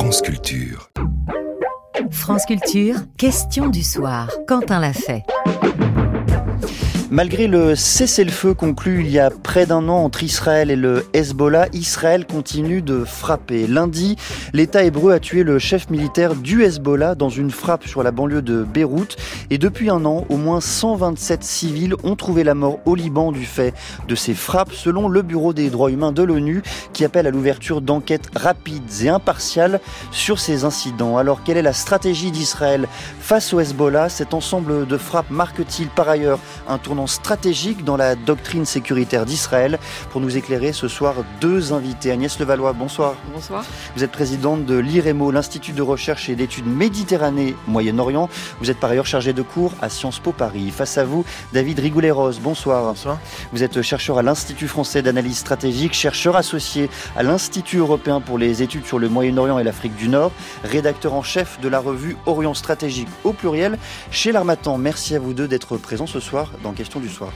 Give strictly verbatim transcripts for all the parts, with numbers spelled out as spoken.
France Culture. France Culture, question du soir. Quentin l'a fait. Malgré le cessez-le-feu conclu il y a près d'un an entre Israël et le Hezbollah, Israël continue de frapper. Lundi, l'État hébreu a tué le chef militaire du Hezbollah dans une frappe sur la banlieue de Beyrouth. Et depuis un an, au moins cent vingt-sept civils ont trouvé la mort au Liban du fait de ces frappes, selon le Bureau des droits humains de l'ONU, qui appelle à l'ouverture d'enquêtes rapides et impartiales sur ces incidents. Alors, quelle est la stratégie d'Israël face au Hezbollah? Cet ensemble de frappes marque-t-il par ailleurs un tournant stratégique dans la doctrine sécuritaire d'Israël? Pour nous éclairer ce soir, deux invités. Agnès Levallois, bonsoir. Bonsoir. Vous êtes présidente de l'I R E M O, l'Institut de recherche et d'études Méditerranée-Moyen-Orient. Vous êtes par ailleurs chargé de cours à Sciences Po Paris. Face à vous, David Rigoulet-Rose, bonsoir. Bonsoir. Vous êtes chercheur à l'Institut français d'analyse stratégique, chercheur associé à l'Institut européen pour les études sur le Moyen-Orient et l'Afrique du Nord, rédacteur en chef de la revue Orient Stratégique au pluriel chez l'Harmattan. Merci à vous deux d'être présents ce soir dans Question du soir.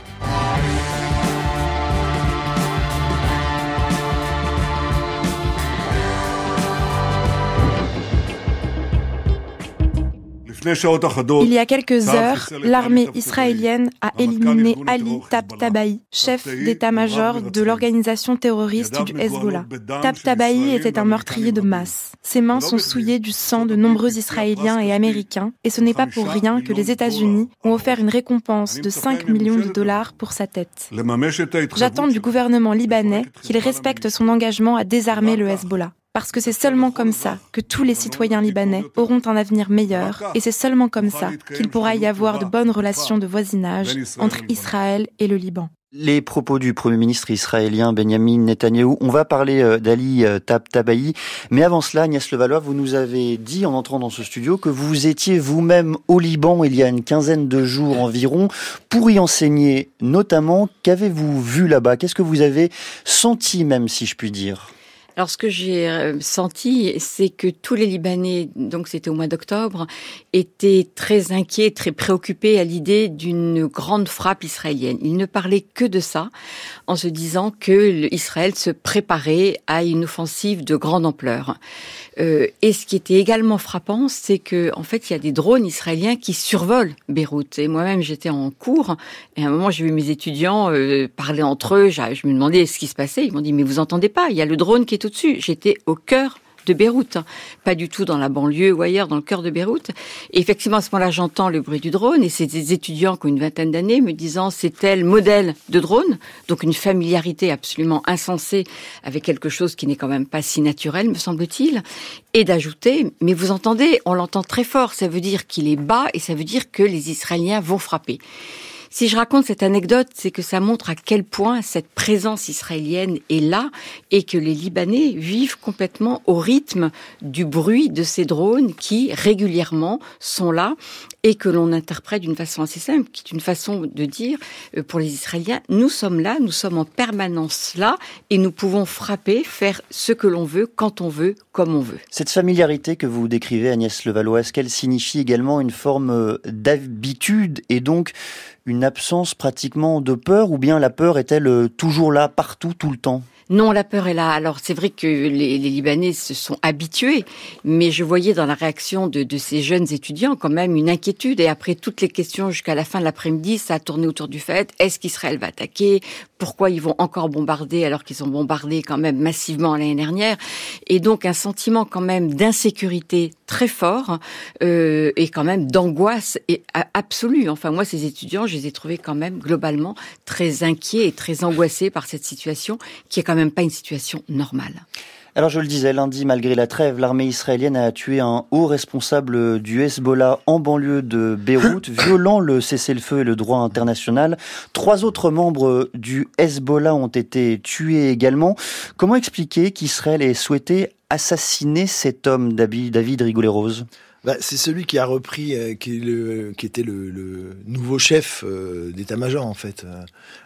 Il y a quelques heures, l'armée israélienne a éliminé Ali Tabtaba'i, chef d'état-major de l'organisation terroriste du Hezbollah. Tabtaba'i était un meurtrier de masse. Ses mains sont souillées du sang de nombreux Israéliens et Américains, et ce n'est pas pour rien que les États-Unis ont offert une récompense de cinq millions de dollars pour sa tête. J'attends du gouvernement libanais qu'il respecte son engagement à désarmer le Hezbollah. Parce que c'est seulement comme ça que tous les citoyens libanais auront un avenir meilleur, et c'est seulement comme ça qu'il pourra y avoir de bonnes relations de voisinage entre Israël et le Liban. Les propos du Premier ministre israélien Benjamin Netanyahou. On va parler d'Ali Tabtaba'i, mais avant cela, Agnès Levallois, vous nous avez dit en entrant dans ce studio que vous étiez vous-même au Liban il y a une quinzaine de jours environ pour y enseigner notamment. Qu'avez-vous vu là-bas? Qu'est-ce que vous avez senti même, si je puis dire? Alors, ce que j'ai senti, c'est que tous les Libanais, donc c'était au mois d'octobre, étaient très inquiets, très préoccupés à l'idée d'une grande frappe israélienne. Ils ne parlaient que de ça, en se disant que Israël se préparait à une offensive de grande ampleur. Euh, et ce qui était également frappant, c'est que, en fait, il y a des drones israéliens qui survolent Beyrouth. Et moi-même, j'étais en cours, et à un moment, j'ai vu mes étudiants euh, parler entre eux. Je me demandais ce qui se passait. Ils m'ont dit, mais vous entendez pas, il y a le drone qui est au-dessus. J'étais au cœur de Beyrouth, pas du tout dans la banlieue ou ailleurs, dans le cœur de Beyrouth. Et effectivement, à ce moment-là, j'entends le bruit du drone, et c'est des étudiants qui ont une vingtaine d'années me disant c'est tel modèle de drone, donc une familiarité absolument insensée avec quelque chose qui n'est quand même pas si naturel, me semble-t-il, et d'ajouter, mais vous entendez, on l'entend très fort, ça veut dire qu'il est bas, et ça veut dire que les Israéliens vont frapper. Si je raconte cette anecdote, c'est que ça montre à quel point cette présence israélienne est là et que les Libanais vivent complètement au rythme du bruit de ces drones qui, régulièrement, sont là et que l'on interprète d'une façon assez simple, qui est une façon de dire, pour les Israéliens, nous sommes là, nous sommes en permanence là et nous pouvons frapper, faire ce que l'on veut, quand on veut, comme on veut. Cette familiarité que vous décrivez, Agnès Levallois, est-ce qu'elle signifie également une forme d'habitude et donc une absence pratiquement de peur, ou bien la peur est-elle toujours là, partout, tout le temps ? Non, la peur est là. Alors, c'est vrai que les, les Libanais se sont habitués, mais je voyais dans la réaction de, de ces jeunes étudiants quand même une inquiétude. Et après toutes les questions jusqu'à la fin de l'après-midi, ça a tourné autour du fait, est-ce qu'Israël va attaquer? Pourquoi ils vont encore bombarder alors qu'ils ont bombardé quand même massivement l'année dernière? Et donc, un sentiment quand même d'insécurité très fort euh, et quand même d'angoisse et, absolue. Enfin, moi, ces étudiants, je les ai trouvés quand même globalement très inquiets et très angoissés par cette situation qui est quand même pas une situation normale. Alors je le disais, lundi, malgré la trêve, l'armée israélienne a tué un haut responsable du Hezbollah en banlieue de Beyrouth, violant le cessez-le-feu et le droit international. Trois autres membres du Hezbollah ont été tués également. Comment expliquer qu'Israël ait souhaité assassiner cet homme, David Rigoulet-Rose ? Bah, c'est celui qui a repris, euh, qui, est le, qui était le, le nouveau chef euh, d'état-major en fait.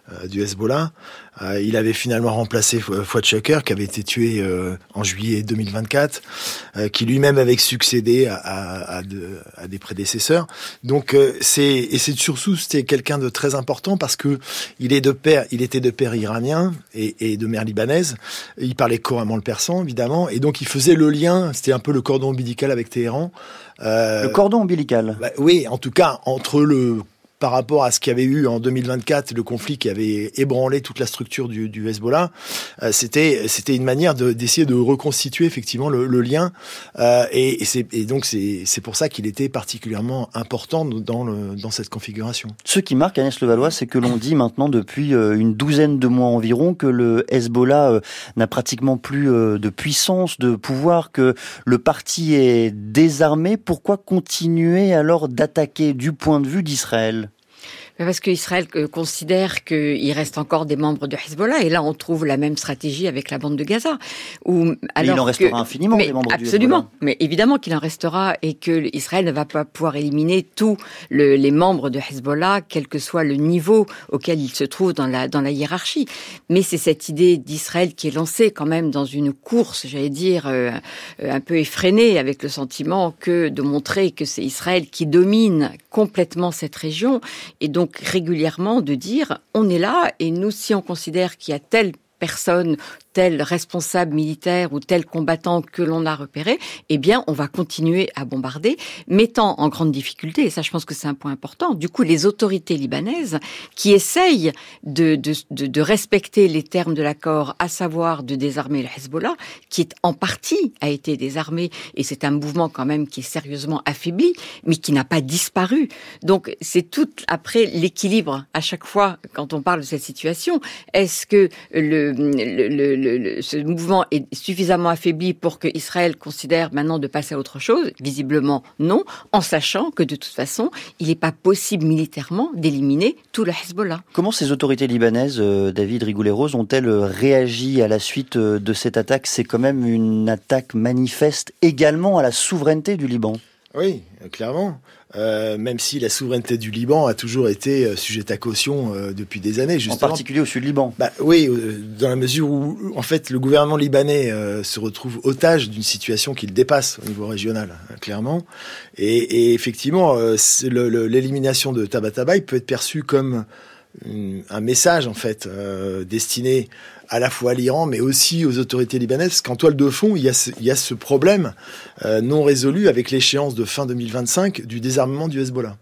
euh, du Hezbollah. Euh, il avait finalement remplacé Fouad Chaker, qui avait été tué euh, en juillet deux mille vingt-quatre, euh, qui lui-même avait succédé à, à, à, de, à des prédécesseurs. Donc euh, c'est et c'est surtout c'était quelqu'un de très important parce que il est de père, il était de père iranien et, et de mère libanaise. Il parlait couramment le persan, évidemment, et donc il faisait le lien. C'était un peu le cordon ombilical avec Téhéran. Euh, le cordon ombilical. Bah, oui, en tout cas entre le par rapport à ce qu'il y avait eu en deux mille vingt-quatre, le conflit qui avait ébranlé toute la structure du, du Hezbollah, euh, c'était c'était une manière de, d'essayer de reconstituer effectivement le, le lien, euh, et, et, c'est, et donc c'est c'est pour ça qu'il était particulièrement important dans le dans cette configuration. Ce qui marque, Agnès Levallois, c'est que l'on dit maintenant depuis une douzaine de mois environ que le Hezbollah euh, n'a pratiquement plus euh, de puissance, de pouvoir, que le parti est désarmé. Pourquoi continuer alors d'attaquer du point de vue d'Israël ? Parce qu'Israël considère qu'il reste encore des membres de Hezbollah, et là on trouve la même stratégie avec la bande de Gaza. Où, alors mais il en restera que, infiniment mais des membres absolument, du Hezbollah. Mais évidemment qu'il en restera, et que Israël ne va pas pouvoir éliminer tous le, les membres de Hezbollah, quel que soit le niveau auquel ils se trouvent dans la, dans la hiérarchie. Mais c'est cette idée d'Israël qui est lancée quand même dans une course, j'allais dire, euh, un peu effrénée, avec le sentiment que de montrer que c'est Israël qui domine complètement cette région, et donc régulièrement de dire on est là, et nous, si on considère qu'il y a telle personne, tel responsable militaire ou tel combattant que l'on a repéré, eh bien, on va continuer à bombarder, mettant en grande difficulté, et ça, je pense que c'est un point important, du coup, les autorités libanaises qui essayent de, de, de, de respecter les termes de l'accord, à savoir de désarmer le Hezbollah, qui est en partie a été désarmé, et c'est un mouvement quand même qui est sérieusement affaibli, mais qui n'a pas disparu. Donc, c'est tout après l'équilibre à chaque fois quand on parle de cette situation. Est-ce que le, le, le Le, le, ce mouvement est suffisamment affaibli pour que Israël considère maintenant de passer à autre chose? Visiblement non, en sachant que de toute façon, il n'est pas possible militairement d'éliminer tout le Hezbollah. Comment ces autorités libanaises, euh, David Rigoulet-Rose, ont-elles réagi à la suite de cette attaque? C'est quand même une attaque manifeste également à la souveraineté du Liban. Oui, clairement. Euh, même si la souveraineté du Liban a toujours été euh, sujette à caution euh, depuis des années, justement. En particulier au sud du Liban. Bah oui, euh, dans la mesure où, en fait, le gouvernement libanais euh, se retrouve otage d'une situation qu'il dépasse au niveau régional, hein, clairement. Et, et effectivement, euh, le, le, l'élimination de Tabatabaï peut être perçue comme une, un message, en fait, euh, destiné à la fois à l'Iran, mais aussi aux autorités libanaises, parce qu'en toile de fond, il y a ce, il y a ce problème euh, non résolu avec l'échéance de fin deux mille vingt-cinq du désarmement du Hezbollah.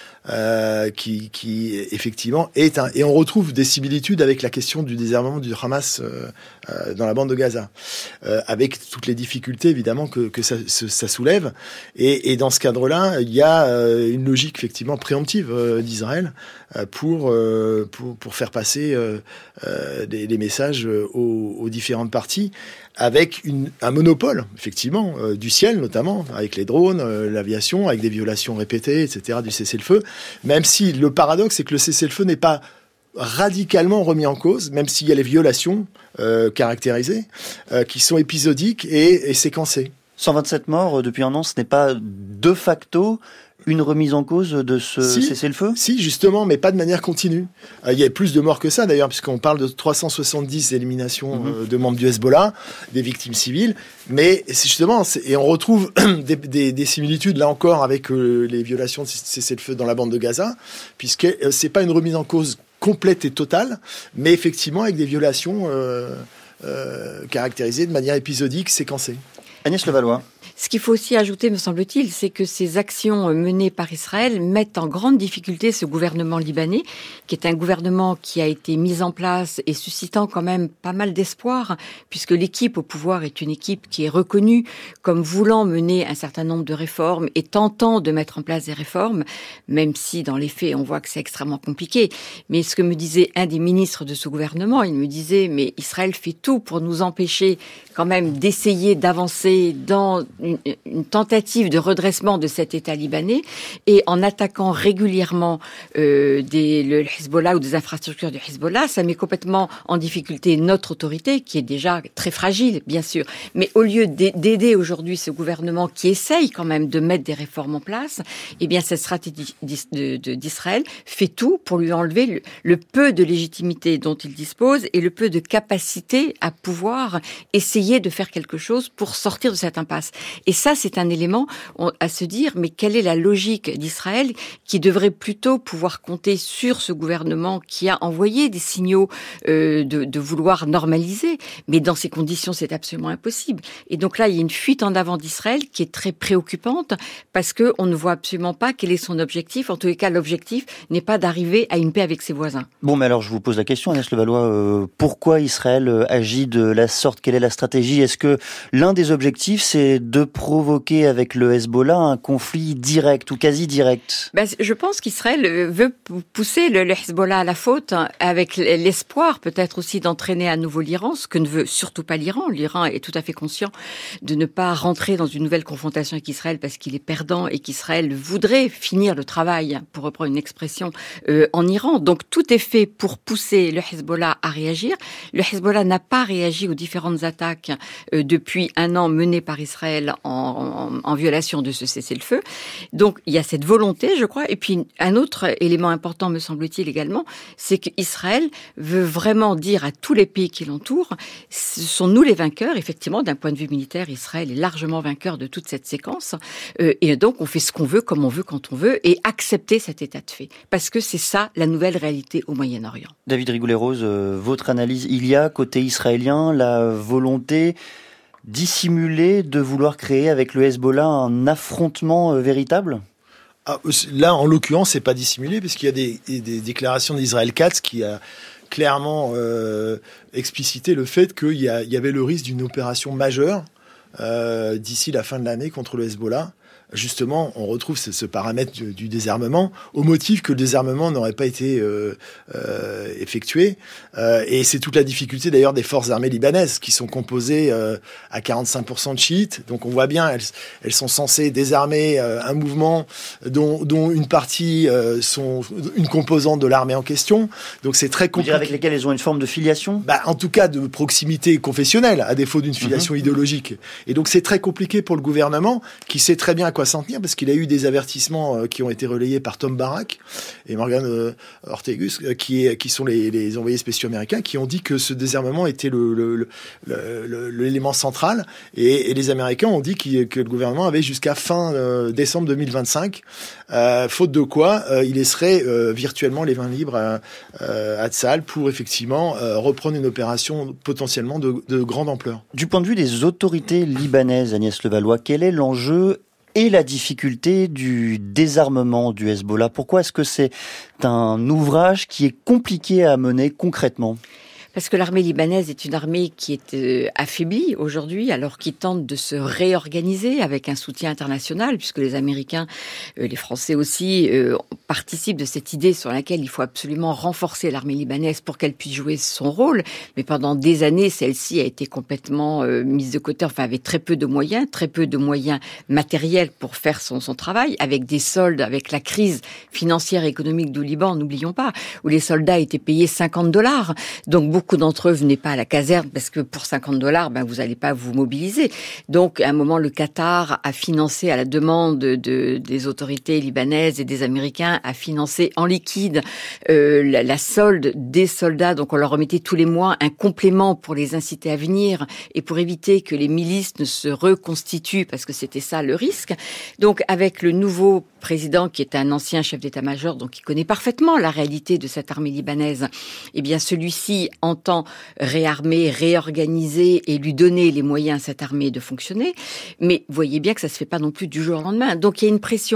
Euh, qui, qui effectivement est un, et on retrouve des similitudes avec la question du désarmement du Hamas euh, euh, dans la bande de Gaza, euh, avec toutes les difficultés évidemment que, que ça, ça soulève. Et, et dans ce cadre-là, il y a euh, une logique effectivement préemptive euh, d'Israël euh, pour, euh, pour pour faire passer euh, euh, des, des messages aux, aux différentes parties, avec une, un monopole, effectivement, euh, du ciel notamment, avec les drones, euh, l'aviation, avec des violations répétées, et cetera, du cessez-le-feu. Même si le paradoxe, c'est que le cessez-le-feu n'est pas radicalement remis en cause, même s'il y a les violations euh, caractérisées, euh, qui sont épisodiques et, et séquencées. cent vingt-sept morts depuis un an, ce n'est pas de facto une remise en cause de ce si, cessez-le-feu ? Si, justement, mais pas de manière continue. Euh, il y a plus de morts que ça, d'ailleurs, puisqu'on parle de trois cent soixante-dix éliminations mmh. euh, de membres du Hezbollah, des victimes civiles. Mais c'est justement, c'est, et on retrouve des, des, des similitudes, là encore, avec euh, les violations de cessez-le-feu dans la bande de Gaza, puisque euh, c'est pas une remise en cause complète et totale, mais effectivement avec des violations euh, euh, caractérisées de manière épisodique, séquencée. Agnès Levallois. Ce qu'il faut aussi ajouter, me semble-t-il, c'est que ces actions menées par Israël mettent en grande difficulté ce gouvernement libanais, qui est un gouvernement qui a été mis en place et suscitant quand même pas mal d'espoir, puisque l'équipe au pouvoir est une équipe qui est reconnue comme voulant mener un certain nombre de réformes et tentant de mettre en place des réformes, même si dans les faits, on voit que c'est extrêmement compliqué. Mais ce que me disait un des ministres de ce gouvernement, il me disait « mais Israël fait tout pour nous empêcher quand même d'essayer d'avancer tomber dans une, une tentative de redressement de cet État libanais et en attaquant régulièrement euh, des, le Hezbollah ou des infrastructures du Hezbollah, ça met complètement en difficulté notre autorité qui est déjà très fragile, bien sûr. Mais au lieu d'aider aujourd'hui ce gouvernement qui essaye quand même de mettre des réformes en place, eh bien cette stratégie d'Israël fait tout pour lui enlever le, le peu de légitimité dont il dispose et le peu de capacité à pouvoir essayer de faire quelque chose pour sortir de cette impasse. Et ça, c'est un élément à se dire, mais quelle est la logique d'Israël qui devrait plutôt pouvoir compter sur ce gouvernement qui a envoyé des signaux euh, de, de vouloir normaliser, mais dans ces conditions, c'est absolument impossible. Et donc là, il y a une fuite en avant d'Israël qui est très préoccupante parce que on ne voit absolument pas quel est son objectif. En tous les cas, l'objectif n'est pas d'arriver à une paix avec ses voisins. Bon, mais alors je vous pose la question, Agnès Levallois, euh, pourquoi Israël agit de la sorte? Quelle est la stratégie? Est-ce que l'un des objectifs, c'est de provoquer avec le Hezbollah un conflit direct ou quasi direct? Ben, je pense qu'Israël veut pousser le, le Hezbollah à la faute avec l'espoir peut-être aussi d'entraîner à nouveau l'Iran, ce que ne veut surtout pas l'Iran. L'Iran est tout à fait conscient de ne pas rentrer dans une nouvelle confrontation avec Israël parce qu'il est perdant et qu'Israël voudrait finir le travail, pour reprendre une expression, euh, en Iran. Donc tout est fait pour pousser le Hezbollah à réagir. Le Hezbollah n'a pas réagi aux différentes attaques euh, depuis un an menées par Israël en, en, en violation de ce cessez-le-feu. Donc il y a cette volonté, je crois. Et puis un autre élément important, me semble-t-il également, c'est qu'Israël veut vraiment dire à tous les pays qui l'entourent, ce sont nous les vainqueurs. Effectivement, d'un point de vue militaire, Israël est largement vainqueur de toute cette séquence. Euh, et donc on fait ce qu'on veut, comme on veut, quand on veut, et accepter cet état de fait. Parce que c'est ça la nouvelle réalité au Moyen-Orient. David Rigoulet-Rose, euh, votre analyse, il y a côté israélien la volonté dissimulée de vouloir créer avec le Hezbollah un affrontement euh, véritable ? Ah, là, en l'occurrence, c'est pas dissimulé, parce qu'il y a des, des déclarations d'Israël Katz qui a clairement euh, explicité le fait qu'il y, a, il y avait le risque d'une opération majeure euh, d'ici la fin de l'année contre le Hezbollah. Justement, on retrouve ce, ce paramètre du, du désarmement au motif que le désarmement n'aurait pas été euh, euh, effectué. Euh, et c'est toute la difficulté d'ailleurs des forces armées libanaises qui sont composées euh, à quarante-cinq pour cent de chiites. Donc on voit bien, elles, elles sont censées désarmer euh, un mouvement dont, dont une partie euh, sont une composante de l'armée en question. Donc c'est très compliqué. Vous dire avec lesquelles elles ont une forme de filiation ? Bah, en tout cas de proximité confessionnelle, à défaut d'une filiation mmh. idéologique. Et donc c'est très compliqué pour le gouvernement qui sait très bien à quoi s'en tenir, parce qu'il a eu des avertissements euh, qui ont été relayés par Tom Barak et Morgan euh, Ortegus, euh, qui, est, qui sont les, les envoyés spéciaux américains, qui ont dit que ce désarmement était le, le, le, le, le, l'élément central, et, et les Américains ont dit qu que le gouvernement avait jusqu'à fin euh, décembre deux mille vingt-cinq, euh, faute de quoi euh, il laisserait euh, virtuellement les mains libres à, euh, à Tsahal pour effectivement euh, reprendre une opération potentiellement de, de grande ampleur. Du point de vue des autorités libanaises, Agnès Levallois, quel est l'enjeu et la difficulté du désarmement du Hezbollah? Pourquoi est-ce que c'est un ouvrage qui est compliqué à mener concrètement ? Parce que l'armée libanaise est une armée qui est euh, affaiblie aujourd'hui, alors qu'ils tente de se réorganiser avec un soutien international, puisque les Américains, euh, les Français aussi, euh, participent de cette idée sur laquelle il faut absolument renforcer l'armée libanaise pour qu'elle puisse jouer son rôle. Mais pendant des années, celle-ci a été complètement euh, mise de côté, enfin avec très peu de moyens, très peu de moyens matériels pour faire son, son travail, avec des soldes, avec la crise financière et économique du Liban, n'oublions pas, où les soldats étaient payés cinquante dollars. Donc beaucoup Beaucoup d'entre eux venaient pas à la caserne parce que pour cinquante dollars, ben, vous allez pas vous mobiliser. Donc, à un moment, le Qatar a financé à la demande de, des autorités libanaises et des Américains, a financé en liquide euh, la, la solde des soldats. Donc, on leur remettait tous les mois un complément pour les inciter à venir et pour éviter que les milices ne se reconstituent, parce que c'était ça le risque. Donc, avec le nouveau président, qui est un ancien chef d'état-major, donc qui connaît parfaitement la réalité de cette armée libanaise, eh bien, celui-ci entend réarmer, réorganiser et lui donner les moyens à cette armée de fonctionner. Mais vous voyez bien que ça se fait pas non plus du jour au lendemain. Donc il y a une pression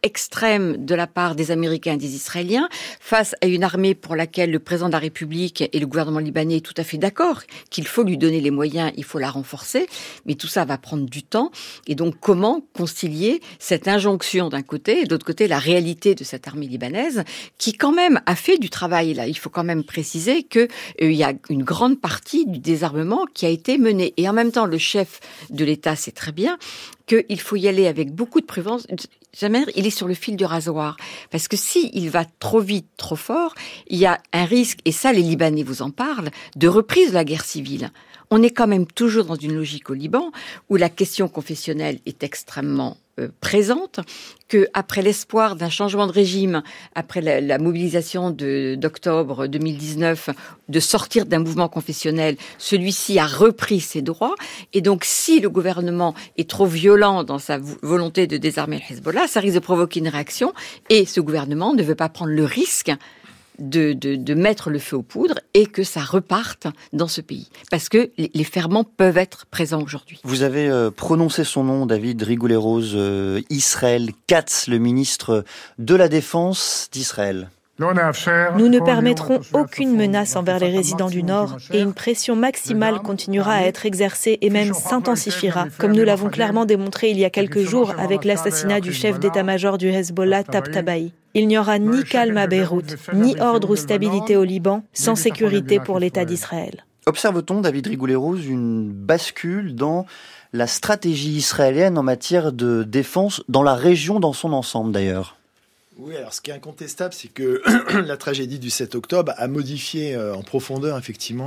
extrême de la part des Américains et des Israéliens, face à une armée pour laquelle le président de la République et le gouvernement libanais est tout à fait d'accord qu'il faut lui donner les moyens, il faut la renforcer, mais tout ça va prendre du temps. Et donc, comment concilier cette injonction d'un côté et de l'autre côté la réalité de cette armée libanaise qui quand même a fait du travail. Là, il faut quand même préciser qu'il euh, y a une grande partie du désarmement qui a été menée. Et en même temps, le chef de l'État sait très bien qu'il faut y aller avec beaucoup de prudence. Jamais il est sur le fil du rasoir. Parce que si il va trop vite, trop fort, il y a un risque, et ça les Libanais vous en parlent, de reprise de la guerre civile. On est quand même toujours dans une logique au Liban où la question confessionnelle est extrêmement euh, présente, que après l'espoir d'un changement de régime, après la, la mobilisation de, d'octobre deux mille dix-neuf, de sortir d'un mouvement confessionnel, celui-ci a repris ses droits. Et donc, si le gouvernement est trop violent dans sa volonté de désarmer le Hezbollah, ça risque de provoquer une réaction. Et ce gouvernement ne veut pas prendre le risque De, de, de mettre le feu aux poudres et que ça reparte dans ce pays. Parce que les, les ferments peuvent être présents aujourd'hui. Vous avez euh, prononcé son nom, David Rigoulet-Rose, euh, Israël Katz, le ministre de la Défense d'Israël. Nous ne permettrons aucune menace envers les résidents du Nord et une pression maximale continuera à être exercée et même s'intensifiera, comme nous l'avons clairement démontré il y a quelques jours avec l'assassinat du chef d'état-major du Hezbollah, Tabtabaï. Il n'y aura ni calme à Beyrouth, ni ordre ou stabilité au Liban, sans sécurité pour l'État d'Israël. Observe-t-on, David Rigoulet-Rose, une bascule dans la stratégie israélienne en matière de défense, dans la région dans son ensemble d'ailleurs ? Oui, alors ce qui est incontestable, c'est que la tragédie du sept octobre a modifié euh, en profondeur, effectivement,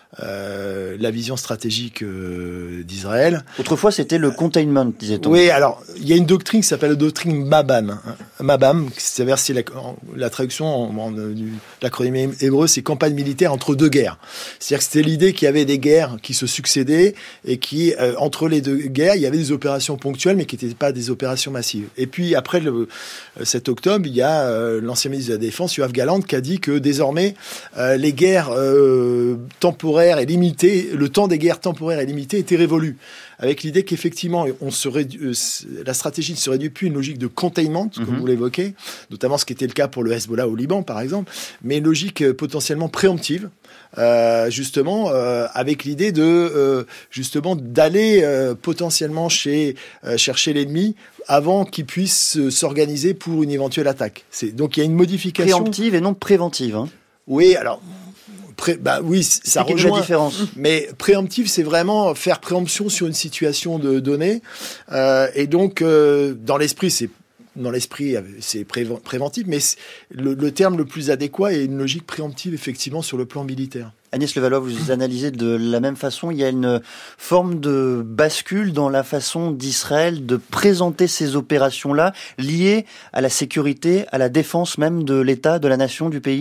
euh, la vision stratégique euh, d'Israël. Autrefois, c'était le containment, disait-on. Oui, alors, il y a une doctrine qui s'appelle la doctrine Mabam. Hein, Mabam, c'est-à-dire c'est la, la traduction en, en, du, l'acronyme hébreu, c'est campagne militaire entre deux guerres. C'est-à-dire que c'était l'idée qu'il y avait des guerres qui se succédaient et qui, euh, entre les deux guerres, il y avait des opérations ponctuelles, mais qui n'étaient pas des opérations massives. Et puis, après le sept octobre, il y a euh, l'ancien ministre de la Défense, Yoav Gallant, qui a dit que désormais, euh, les guerres euh, temporaires et limitées, le temps des guerres temporaires et limitées était révolu. Avec l'idée qu'effectivement, on se rédu- euh, la stratégie ne se réduit plus à une logique de containment, comme mm-hmm. vous l'évoquez, notamment ce qui était le cas pour le Hezbollah au Liban, par exemple, mais une logique euh, potentiellement préemptive, euh, justement, euh, avec l'idée de, euh, justement, d'aller euh, potentiellement chez, euh, chercher l'ennemi avant qu'il puisse euh, s'organiser pour une éventuelle attaque. C'est, donc il y a une modification... Préemptive et non préventive, hein. Oui, alors... Pré, bah oui, ça rejoint. La différence. Mais préemptif, c'est vraiment faire préemption sur une situation de donnée. Euh, et donc, euh, dans l'esprit, c'est dans l'esprit, c'est préven- préventif, mais le, le terme le plus adéquat est une logique préemptive, effectivement, sur le plan militaire. Agnès Levallois, vous analysez de la même façon. Il y a une forme de bascule dans la façon d'Israël de présenter ces opérations-là, liées à la sécurité, à la défense même de l'État, de la nation, du pays ?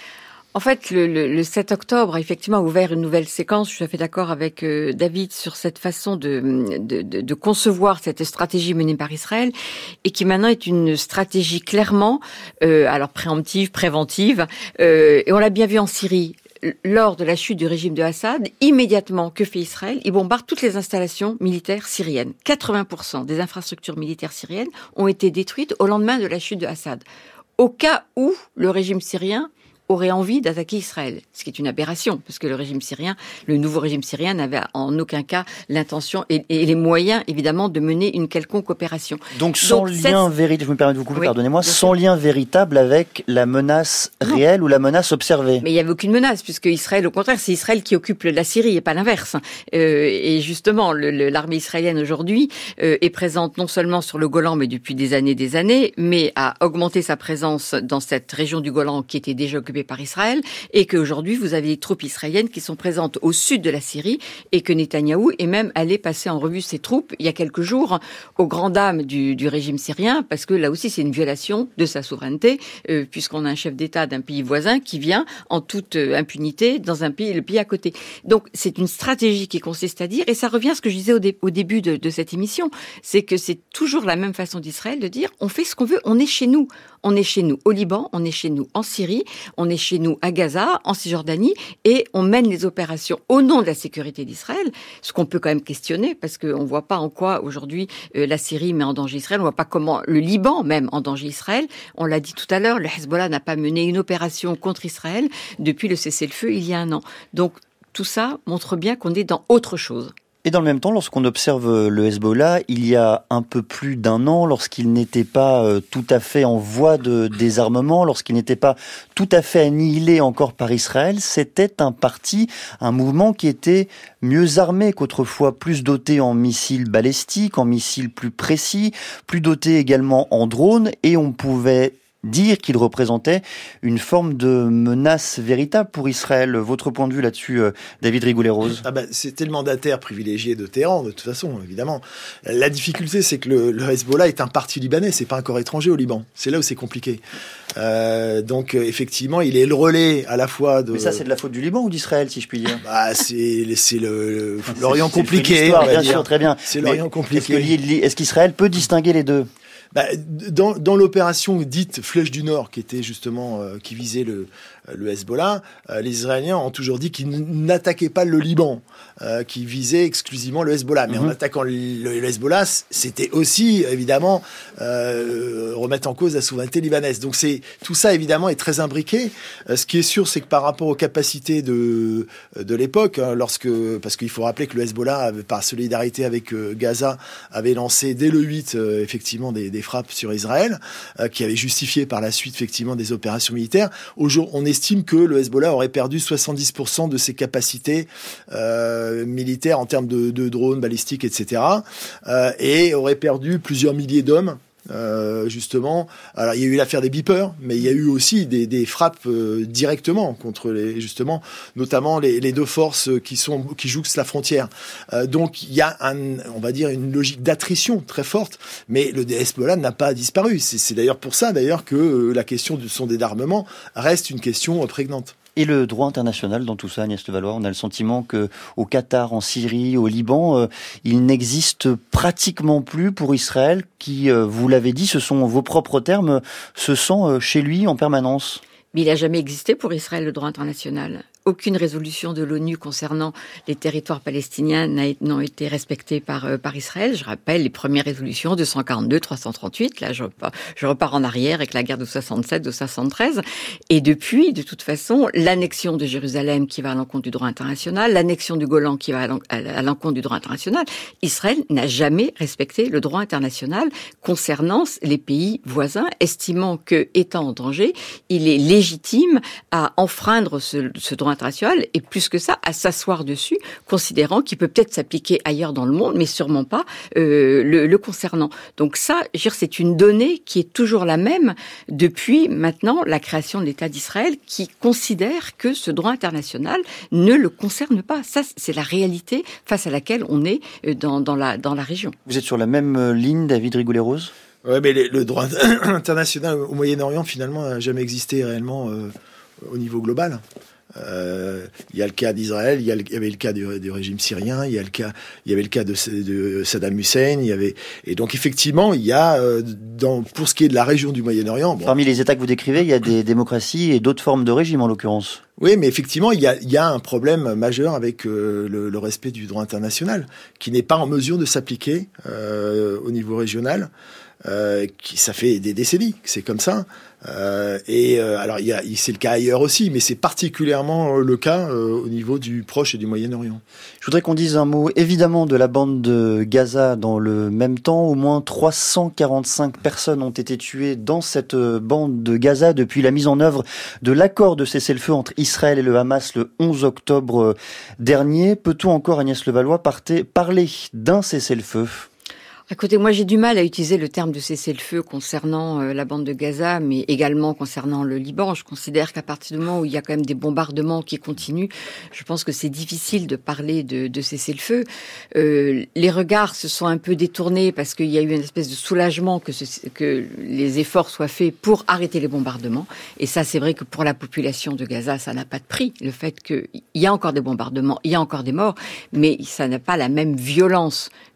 En fait, le, le, le sept octobre a effectivement ouvert une nouvelle séquence. Je suis tout à fait d'accord avec euh, David sur cette façon de, de, de, de concevoir cette stratégie menée par Israël et qui maintenant est une stratégie clairement, euh, alors préemptive, préventive. Euh, et on l'a bien vu en Syrie. Lors de la chute du régime de Assad, immédiatement, que fait Israël ? Il bombarde toutes les installations militaires syriennes. quatre-vingts pour cent des infrastructures militaires syriennes ont été détruites au lendemain de la chute de Assad. Au cas où le régime syrien aurait envie d'attaquer Israël, ce qui est une aberration, parce que le régime syrien, le nouveau régime syrien n'avait en aucun cas l'intention et, et les moyens, évidemment, de mener une quelconque opération. Donc sans Donc, lien cette... véritable, je me permets de vous couper, oui, pardonnez-moi, sans lien véritable avec la menace non. réelle ou la menace observée. Mais il n'y avait aucune menace, puisque Israël, au contraire, c'est Israël qui occupe la Syrie et pas l'inverse. Euh, et justement, le, le, l'armée israélienne aujourd'hui euh, est présente non seulement sur le Golan, mais depuis des années des années, mais a augmenté sa présence dans cette région du Golan qui était déjà occupée par Israël, et qu'aujourd'hui vous avez des troupes israéliennes qui sont présentes au sud de la Syrie, et que Netanyahou est même allé passer en revue ses troupes il y a quelques jours aux grandes dames du, du régime syrien, parce que là aussi c'est une violation de sa souveraineté, euh, puisqu'on a un chef d'État d'un pays voisin qui vient en toute impunité dans un pays, le pays à côté. Donc c'est une stratégie qui consiste à dire, et ça revient à ce que je disais au, dé, au début de, de cette émission, c'est que c'est toujours la même façon d'Israël de dire on fait ce qu'on veut, on est chez nous. On est chez nous au Liban, on est chez nous en Syrie, on est chez nous à Gaza, en Cisjordanie, et on mène les opérations au nom de la sécurité d'Israël, ce qu'on peut quand même questionner, parce qu'on ne voit pas en quoi aujourd'hui euh, la Syrie met en danger Israël, on ne voit pas comment le Liban même en danger Israël. On l'a dit tout à l'heure, le Hezbollah n'a pas mené une opération contre Israël depuis le cessez-le-feu il y a un an. Donc tout ça montre bien qu'on est dans autre chose. Et dans le même temps, lorsqu'on observe le Hezbollah, il y a un peu plus d'un an, lorsqu'il n'était pas tout à fait en voie de désarmement, lorsqu'il n'était pas tout à fait annihilé encore par Israël, c'était un parti, un mouvement qui était mieux armé qu'autrefois, plus doté en missiles balistiques, en missiles plus précis, plus doté également en drones, et on pouvait dire qu'il représentait une forme de menace véritable pour Israël. Votre point de vue là-dessus, David Rigoulet-Rose? Ah ben, c'était le mandataire privilégié de Téhéran, de toute façon, évidemment. La difficulté, c'est que le, le Hezbollah est un parti libanais, c'est pas un corps étranger au Liban. C'est là où c'est compliqué. Euh, donc, effectivement, il est le relais à la fois de... Mais ça, c'est de la faute du Liban ou d'Israël, si je puis dire? Bah, c'est, c'est le, le l'Orient c'est, compliqué. C'est l'histoire, bien sûr, très bien. C'est l'Orient compliqué. Est-ce, que, est-ce qu'Israël peut distinguer les deux? Bah, dans, dans l'opération dite Flèche du Nord, qui était justement euh, qui visait le, le Hezbollah, euh, les Israéliens ont toujours dit qu'ils n'attaquaient pas le Liban, euh, qu'ils visaient exclusivement le Hezbollah. Mais mm-hmm. en attaquant le, le Hezbollah, c'était aussi évidemment euh, remettre en cause la souveraineté libanaise. Donc c'est tout ça évidemment est très imbriqué. Euh, ce qui est sûr, c'est que par rapport aux capacités de de l'époque, hein, lorsque parce qu'il faut rappeler que le Hezbollah, par solidarité avec euh, Gaza, avait lancé dès le huit euh, effectivement des, des frappes sur Israël, euh, qui avait justifié par la suite effectivement des opérations militaires. Aujourd'hui, on estime que le Hezbollah aurait perdu soixante-dix pour cent de ses capacités euh, militaires en termes de, de drones, balistiques, et cetera. Euh, et aurait perdu plusieurs milliers d'hommes. Euh, justement, alors il y a eu l'affaire des beepers, mais il y a eu aussi des, des frappes euh, directement contre les, justement, notamment les, les deux forces qui sont qui jouxtent la frontière. Euh, donc il y a un, on va dire une logique d'attrition très forte, mais le Hezbollah n'a pas disparu. C'est, c'est d'ailleurs pour ça d'ailleurs que euh, la question de son désarmement reste une question euh, prégnante. Et le droit international dans tout ça, Agnès Levallois, on a le sentiment que au Qatar, en Syrie, au Liban, euh, il n'existe pratiquement plus pour Israël qui, euh, vous l'avez dit, ce sont vos propres termes, se sent euh, chez lui en permanence. Mais il n'a jamais existé pour Israël le droit international. Aucune résolution de l'ONU concernant les territoires palestiniens n'ont été respectées par, euh, par Israël. Je rappelle les premières résolutions deux cent quarante-deux, trois cent trente-huit. Là, je repars, je repars en arrière avec la guerre de soixante-sept, de soixante-treize. Et depuis, de toute façon, l'annexion de Jérusalem qui va à l'encontre du droit international, l'annexion du Golan qui va à l'encontre du droit international, Israël n'a jamais respecté le droit international concernant les pays voisins, estimant que, étant en danger, il est légitime à enfreindre ce, ce droit international et plus que ça, à s'asseoir dessus, considérant qu'il peut peut-être s'appliquer ailleurs dans le monde, mais sûrement pas euh, le, le concernant. Donc ça, je veux dire, c'est une donnée qui est toujours la même depuis maintenant la création de l'État d'Israël, qui considère que ce droit international ne le concerne pas. Ça, c'est la réalité face à laquelle on est dans, dans, la, dans la région. Vous êtes sur la même ligne, David Rigoulet-Rose ? Oui, mais le droit international au Moyen-Orient, finalement, n'a jamais existé réellement euh, au niveau global. Euh, il y a le cas d'Israël, il y, a le, il y avait le cas du, du régime syrien, il y a le cas, il y avait le cas de, de Saddam Hussein, il y avait, et donc effectivement, il y a, euh, dans, pour ce qui est de la région du Moyen-Orient, bon, parmi les États que vous décrivez, il y a des démocraties et d'autres formes de régime en l'occurrence. Oui, mais effectivement, il y a, il y a un problème majeur avec euh, le, le respect du droit international, qui n'est pas en mesure de s'appliquer euh, au niveau régional. Euh, qui, ça fait des décennies que c'est comme ça. Euh, et euh, alors, il y a, c'est le cas ailleurs aussi, mais c'est particulièrement le cas euh, au niveau du Proche et du Moyen-Orient. Je voudrais qu'on dise un mot, évidemment, de la bande de Gaza dans le même temps. Au moins trois cent quarante-cinq personnes ont été tuées dans cette bande de Gaza depuis la mise en œuvre de l'accord de cessez-le-feu entre Israël et le Hamas le onze octobre dernier. Peut-on encore, Agnès Levallois, parler d'un cessez-le-feu ? Écoutez, moi j'ai du mal à utiliser le terme de cessez-le-feu concernant euh, la bande de Gaza, mais également concernant le Liban. Je considère qu'à partir du moment où il y a quand même des bombardements qui continuent, je pense que c'est difficile de parler de, de cessez-le-feu. Euh, les regards se sont un peu détournés parce qu'il y a eu une espèce de soulagement que, ce, que les efforts soient faits pour arrêter les bombardements. Et ça, c'est vrai que pour la population de Gaza, ça n'a pas de prix. Le fait qu'il y a encore des bombardements, il y a encore des morts, mais ça n'a pas la même violence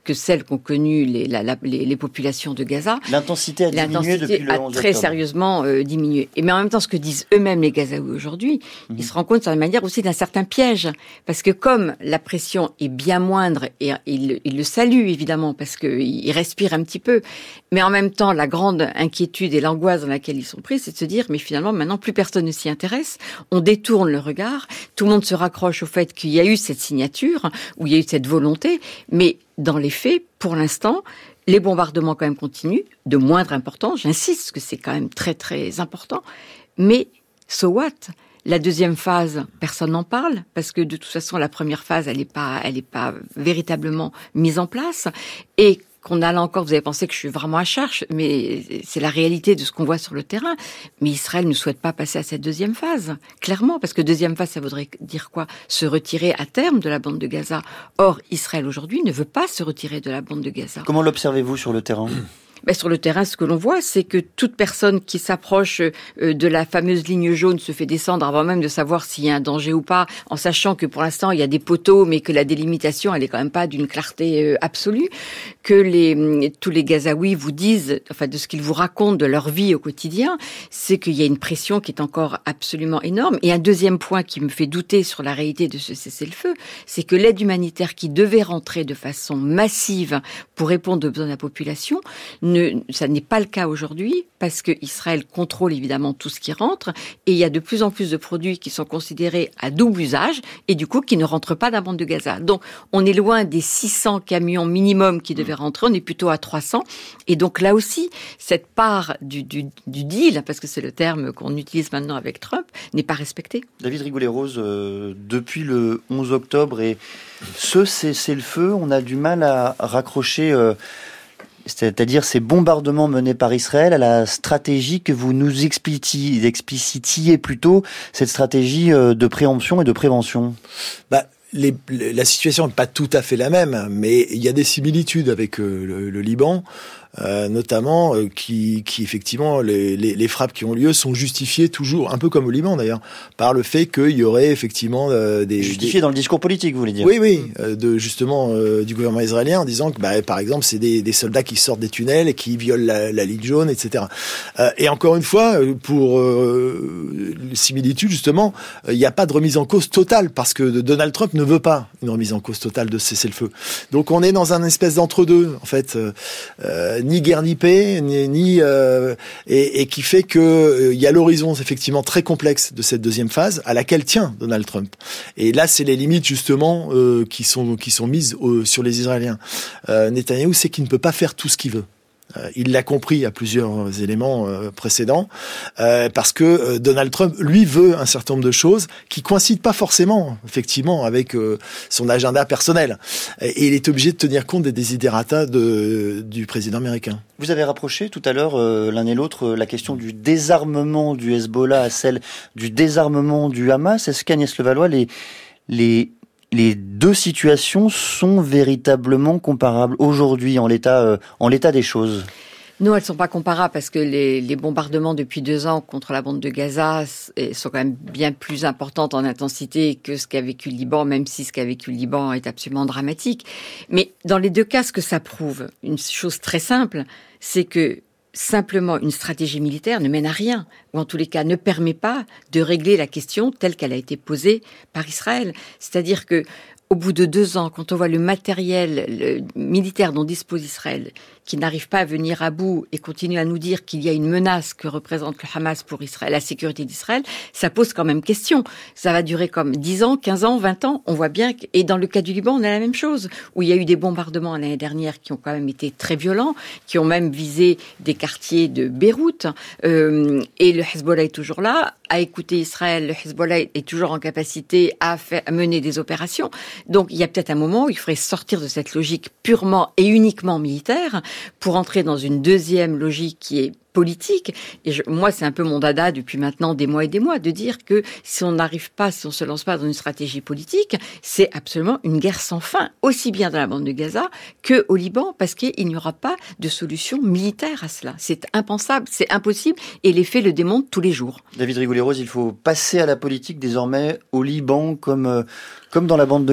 que celles qu'ont connues les, la, la, les, les populations de Gaza. L'intensité a diminué L'intensité depuis le onze a octobre. très sérieusement euh, diminué. Et mais en même temps, ce que disent eux-mêmes les Gazaouis aujourd'hui, mmh. ils se rendent compte sur la manière aussi d'un certain piège. Parce que comme la pression est bien moindre, et ils il le saluent évidemment, parce qu'ils respirent un petit peu, mais en même temps, la grande inquiétude et l'angoisse dans laquelle ils sont pris, c'est de se dire, mais finalement, maintenant, plus personne ne s'y intéresse. On détourne le regard. Tout le monde se raccroche au fait qu'il y a eu cette signature, où il y a eu cette volonté, mais dans les faits, pour l'instant, les bombardements quand même continuent, de moindre importance, j'insiste, parce que c'est quand même très très important, mais so what ? La deuxième phase, personne n'en parle, parce que de toute façon, la première phase, elle n'est pas, elle est pas véritablement mise en place, et qu'on a là encore, vous avez pensé que je suis vraiment à charge, mais c'est la réalité de ce qu'on voit sur le terrain. Mais Israël ne souhaite pas passer à cette deuxième phase, clairement, parce que deuxième phase, ça voudrait dire quoi ? Se retirer à terme de la bande de Gaza. Or, Israël aujourd'hui ne veut pas se retirer de la bande de Gaza. Comment l'observez-vous sur le terrain ? Ben, sur le terrain, ce que l'on voit, c'est que toute personne qui s'approche euh, de la fameuse ligne jaune se fait descendre avant même de savoir s'il y a un danger ou pas, en sachant que pour l'instant, il y a des poteaux, mais que la délimitation, elle est quand même pas d'une clarté euh, absolue, que les, tous les Gazaouis vous disent, enfin, de ce qu'ils vous racontent de leur vie au quotidien, c'est qu'il y a une pression qui est encore absolument énorme. Et un deuxième point qui me fait douter sur la réalité de ce cessez-le-feu, c'est que l'aide humanitaire qui devait rentrer de façon massive pour répondre aux besoins de la population, Ne, ça n'est pas le cas aujourd'hui parce que Israël contrôle évidemment tout ce qui rentre et il y a de plus en plus de produits qui sont considérés à double usage et du coup qui ne rentrent pas dans la bande de Gaza. Donc on est loin des six cents camions minimum qui devaient rentrer, on est plutôt à trois cents et donc là aussi cette part du, du, du deal, parce que c'est le terme qu'on utilise maintenant avec Trump, n'est pas respectée. David Rigoulet-Rose, euh, depuis le onze octobre et ce cessez-le-feu, on a du mal à raccrocher... Euh, c'est-à-dire ces bombardements menés par Israël à la stratégie que vous nous explicitiez, explicitiez plutôt, cette stratégie de préemption et de prévention. Bah, les, les, la situation n'est pas tout à fait la même, mais il y a des similitudes avec euh, le, le Liban. Euh, notamment euh, qui, qui effectivement les, les, les frappes qui ont lieu sont justifiées toujours, un peu comme au Liban d'ailleurs, par le fait qu'il y aurait effectivement euh, des justifiées des... dans le discours politique, vous voulez dire ? Oui, oui, euh, de justement euh, du gouvernement israélien en disant que bah, par exemple c'est des, des soldats qui sortent des tunnels et qui violent la, la ligne jaune, et cetera. Euh, et encore une fois, pour euh, similitude justement, il euh, n'y a pas de remise en cause totale parce que Donald Trump ne veut pas une remise en cause totale de cessez-le-feu. Donc on est dans un espèce d'entre-deux en fait. Euh, euh, ni guerre ni paix, ni, ni euh, et, et qui fait que euh, il y a l'horizon effectivement très complexe de cette deuxième phase à laquelle tient Donald Trump. Et là, c'est les limites justement euh, qui sont qui sont mises au, sur les Israéliens. Euh, Netanyahou sait qu'il ne peut pas faire tout ce qu'il veut. Euh, il l'a compris à plusieurs éléments euh, précédents, euh, parce que euh, Donald Trump, lui, veut un certain nombre de choses qui coïncident pas forcément, effectivement, avec euh, son agenda personnel. Et il est obligé de tenir compte des desiderata de, du président américain. Vous avez rapproché tout à l'heure, euh, l'un et l'autre, la question du désarmement du Hezbollah à celle du désarmement du Hamas. Est-ce qu'Agnès Levallois, les... les Les deux situations sont véritablement comparables aujourd'hui en l'état, euh, en l'état des choses ? Non, elles ne sont pas comparables parce que les, les bombardements depuis deux ans contre la bande de Gaza sont quand même bien plus importants en intensité que ce qu'a vécu le Liban, même si ce qu'a vécu le Liban est absolument dramatique. Mais dans les deux cas, ce que ça prouve, une chose très simple, c'est que simplement une stratégie militaire ne mène à rien, ou en tous les cas ne permet pas de régler la question telle qu'elle a été posée par Israël. C'est-à-dire que au bout de deux ans, quand on voit le matériel le militaire dont dispose Israël, qui n'arrive pas à venir à bout et continue à nous dire qu'il y a une menace que représente le Hamas pour Israël, la sécurité d'Israël, ça pose quand même question. Ça va durer comme dix ans, quinze ans, vingt ans, on voit bien. Que... Et dans le cas du Liban, on a la même chose, où il y a eu des bombardements l'année dernière qui ont quand même été très violents, qui ont même visé des quartiers de Beyrouth, euh, et le Hezbollah est toujours là, à écouter Israël, le Hezbollah est toujours en capacité à, faire, à mener des opérations. Donc il y a peut-être un moment où il faudrait sortir de cette logique purement et uniquement militaire pour entrer dans une deuxième logique qui est politique. Et je, moi, c'est un peu mon dada depuis maintenant des mois et des mois de dire que si on n'arrive pas, si on se lance pas dans une stratégie politique, c'est absolument une guerre sans fin, aussi bien dans la bande de Gaza que au Liban, parce qu'il n'y aura pas de solution militaire à cela. C'est impensable, c'est impossible, et les faits le démontrent tous les jours. David Rigoulet-Rose, il faut passer à la politique désormais au Liban comme, euh, comme dans la bande de Gaza ?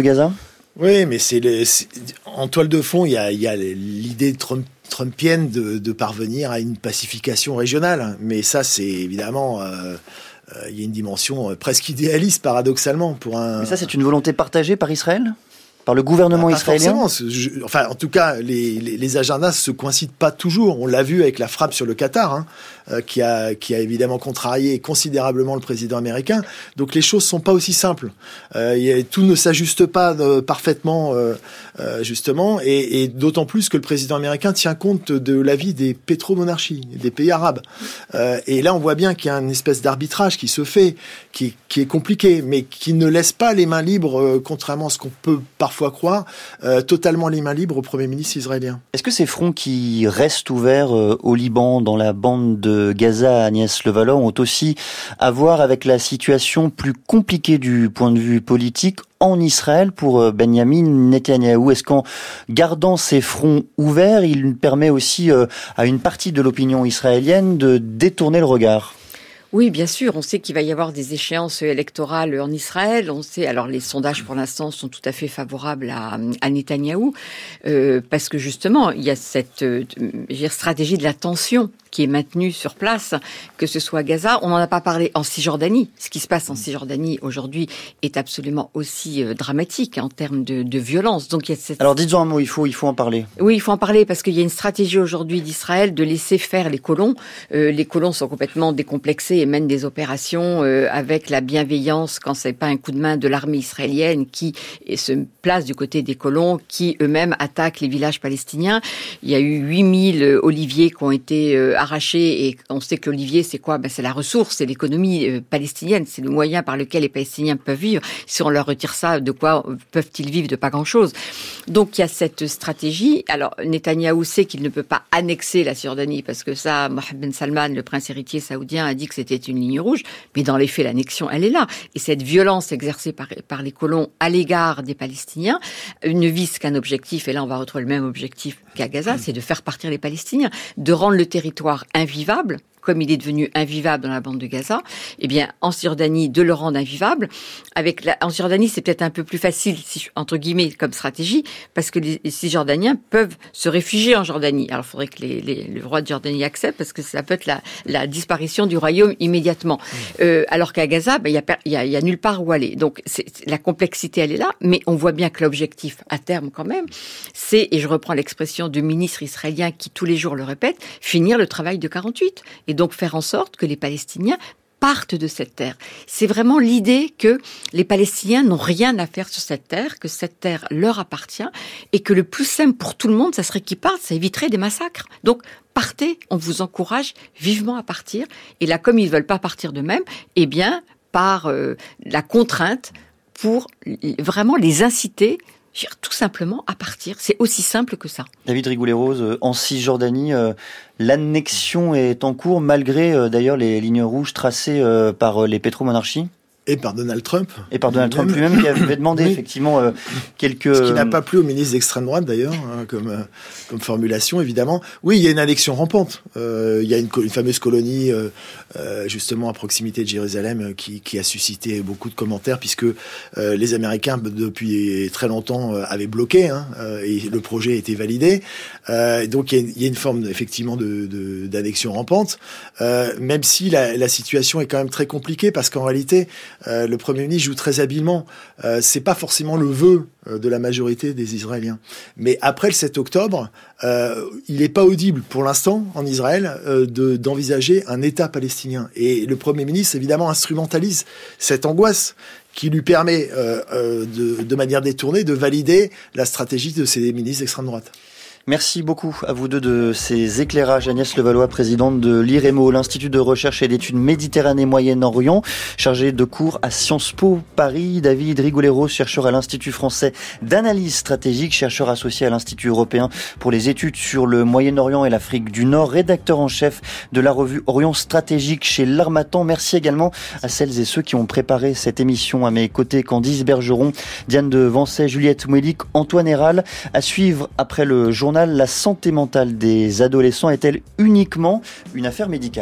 Oui, mais c'est, les, c'est en toile de fond, il y a, il y a l'idée de Trump, trumpienne de, de parvenir à une pacification régionale. Mais ça, c'est évidemment... Euh, euh, il y a une dimension presque idéaliste, paradoxalement. Pour un... Mais ça, c'est une volonté partagée par Israël ? Par le gouvernement bah, israélien ? je, Enfin, en tout cas, les, les, les agendas se coïncident pas toujours. On l'a vu avec la frappe sur le Qatar, hein, euh, qui a, qui a évidemment contrarié considérablement le président américain. Donc les choses sont pas aussi simples. Euh, y a, tout ne s'ajuste pas euh, parfaitement, euh, euh, justement, et, et d'autant plus que le président américain tient compte de l'avis des pétromonarchies, des pays arabes. Euh, et là, on voit bien qu'il y a une espèce d'arbitrage qui se fait, qui, qui est compliqué, mais qui ne laisse pas les mains libres, euh, contrairement à ce qu'on peut parfois Parfois croire, euh, totalement les mains libres au Premier ministre israélien. Est-ce que ces fronts qui restent ouverts euh, au Liban, dans la bande de Gaza, Agnès Levallois, ont aussi à voir avec la situation plus compliquée du point de vue politique en Israël pour euh, Benyamin Netanyahou? Est-ce qu'en gardant ces fronts ouverts, il permet aussi euh, à une partie de l'opinion israélienne de détourner le regard ? Oui, bien sûr. On sait qu'il va y avoir des échéances électorales en Israël. On sait, alors les sondages pour l'instant sont tout à fait favorables à, à Netanyahou, euh, parce que justement, il y a cette euh, stratégie de la tension qui est maintenue sur place, que ce soit à Gaza. On n'en a pas parlé en Cisjordanie. Ce qui se passe en Cisjordanie aujourd'hui est absolument aussi euh, dramatique en termes de, de violence. Donc, il y a cette... Alors, dites-en un mot, il faut, il faut en parler. Oui, il faut en parler parce qu'il y a une stratégie aujourd'hui d'Israël de laisser faire les colons. Euh, les colons sont complètement décomplexés et mènent des opérations euh, avec la bienveillance, quand c'est pas un coup de main de l'armée israélienne qui se place du côté des colons, qui eux-mêmes attaquent les villages palestiniens. Il y a eu huit mille oliviers qui ont été euh, arrachés, et on sait que l'olivier, c'est quoi? Ben, c'est la ressource, c'est l'économie euh, palestinienne, c'est le moyen par lequel les Palestiniens peuvent vivre. Si on leur retire ça, de quoi peuvent-ils vivre? De pas grand-chose. Donc il y a cette stratégie. Alors Netanyahou sait qu'il ne peut pas annexer la Cisjordanie, parce que ça, Mohammed Ben Salman, le prince héritier saoudien, a dit que c'était une ligne rouge, mais dans les faits, l'annexion, elle est là. Et cette violence exercée par, par les colons à l'égard des Palestiniens ne vise qu'un objectif, et là on va retrouver le même objectif qu'à Gaza, c'est de faire partir les Palestiniens, de rendre le territoire invivable, comme il est devenu invivable dans la bande de Gaza, eh bien, en Cisjordanie, de le rendre invivable. Avec la, en Cisjordanie, c'est peut-être un peu plus facile, si, entre guillemets, comme stratégie, parce que les, les Cisjordaniens peuvent se réfugier en Jordanie. Alors, il faudrait que les, les, le roi de Jordanie accepte, parce que ça peut être la, la disparition du royaume immédiatement. Mmh. Euh, alors qu'à Gaza, ben, il y a, il y a, il y a nulle part où aller. Donc, c'est, la complexité, elle est là, mais on voit bien que l'objectif, à terme, quand même, c'est, et je reprends l'expression du ministre israélien qui, tous les jours, le répète, finir le travail de quarante-huit. Et donc faire en sorte que les Palestiniens partent de cette terre. C'est vraiment l'idée que les Palestiniens n'ont rien à faire sur cette terre, que cette terre leur appartient, et que le plus simple pour tout le monde, ça serait qu'ils partent, ça éviterait des massacres. Donc, partez, on vous encourage vivement à partir. Et là, comme ils ne veulent pas partir d'eux-mêmes, eh bien, par euh, la contrainte, pour vraiment les inciter tout simplement à partir. C'est aussi simple que ça. David Rigoulet-Rose, en Cisjordanie, euh, l'annexion est en cours malgré euh, d'ailleurs les lignes rouges tracées euh, par les pétromonarchies. Et par Donald Trump. Et par Donald Trump lui-même, qui avait demandé oui. effectivement euh, quelques... Ce qui n'a pas plu au ministre d'extrême droite d'ailleurs, hein, comme, euh, comme formulation évidemment. Oui, il y a une annexion rampante. Euh, il y a une, une fameuse colonie euh, euh, justement à proximité de Jérusalem qui, qui a suscité beaucoup de commentaires puisque euh, les Américains depuis très longtemps euh, avaient bloqué hein, euh, et le projet a été validé. Euh, donc il y, a une, il y a une forme effectivement de, de, d'annexion rampante, euh, même si la, la situation est quand même très compliquée parce qu'en réalité Euh, le Premier ministre joue très habilement. Euh, c'est pas forcément le vœu euh, de la majorité des Israéliens. Mais après le sept octobre, euh, il n'est pas audible pour l'instant en Israël euh, de, d'envisager un État palestinien. Et le Premier ministre, évidemment, instrumentalise cette angoisse qui lui permet, euh, euh, de, de manière détournée, de valider la stratégie de ces ministres d'extrême droite. Merci beaucoup à vous deux de ces éclairages. Agnès Levallois, présidente de l'I R E M O, l'Institut de recherche et d'études Méditerranée-Moyen-Orient, chargé de cours à Sciences Po Paris. David Rigoulet-Rose, chercheur à l'Institut français d'analyse stratégique, chercheur associé à l'Institut européen pour les études sur le Moyen-Orient et l'Afrique du Nord, rédacteur en chef de la revue Orient Stratégique chez l'Harmattan. Merci également à celles et ceux qui ont préparé cette émission. À mes côtés, Candice Bergeron, Diane de Vancey, Juliette Mouelic, Antoine Héral. À suivre après le journal. La santé mentale des adolescents est-elle uniquement une affaire médicale ?